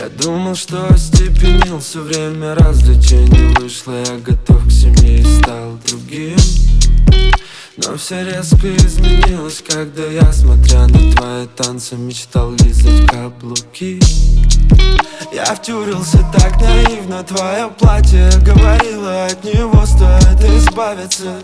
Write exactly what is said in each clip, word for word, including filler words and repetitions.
Я думал, что остепенился, время развлечений вышло. Я готов к семье и стал другим. Но все резко изменилось, когда я, смотря на твои танцы, мечтал лизать каблуки. Я втюрился так наивно, твое платье говорило, от него стоит избавиться.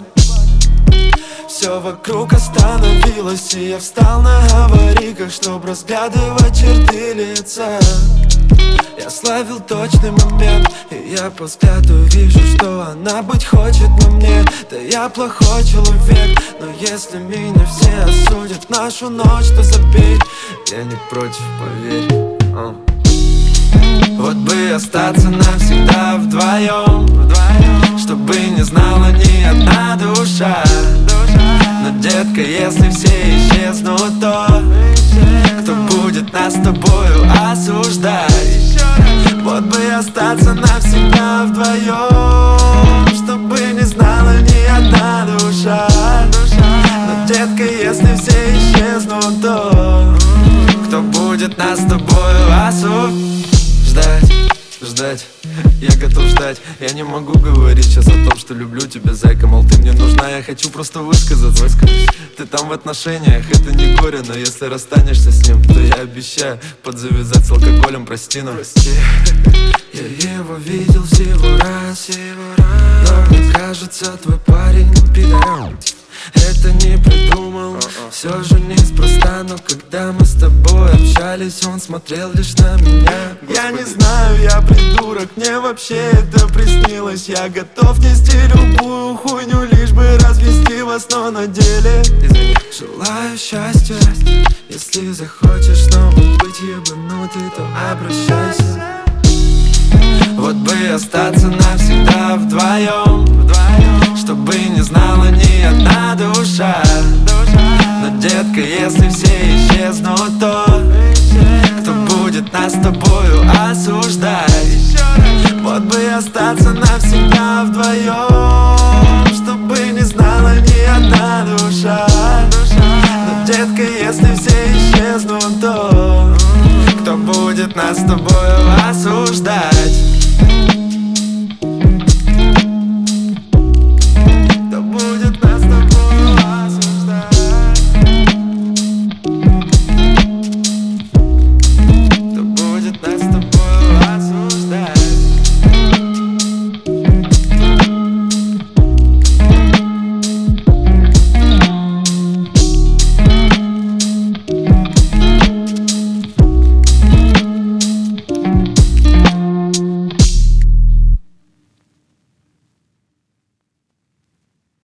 Все вокруг остановилось, и я встал на аварийках, чтоб разглядывать черты лица. Я словил точный момент, и я по взгляду вижу, что она быть хочет на мне. Да я плохой человек, но если меня все осудят нашу ночь, то забей. Я не против, поверь. uh. Вот бы остаться навсегда вдвоем, чтобы не знала ни одна душа. Но, детка, если все исчезнут, то кто будет нас с тобою осуждать? Вот бы остаться навсегда вдвоем, чтобы не знала ни одна душа. Но, детка, если все исчезнут, то кто будет нас с тобою осуждать? Ждать, я готов ждать. Я не могу говорить сейчас о том, что люблю тебя, зайка. Мол, ты мне нужна, я хочу просто высказаться. Ты там в отношениях, это не горе. Но если расстанешься с ним, то я обещаю подзавязать с алкоголем, прости, но прости. Я его видел всего раз, но мне кажется, твой парень пидор. Это не придумал, все же неспроста. Но когда мы с тобой общались, он смотрел лишь на меня. Я не знаю, я придурок, мне вообще это приснилось. Я готов нести любую хуйню, лишь бы развести вас, но на деле желаю счастья. Если захочешь снова быть ебанутый, то обращайся. Вот бы остаться навсегда вдвоем, чтобы не знала ни одна душа. Но, детка, если все исчезнут, то кто будет нас с тобою осуждать? Вот бы остаться навсегда вдвоем, чтобы не знала ни одна душа. Но, детка, если все исчезнут, то кто будет нас с тобою осуждать?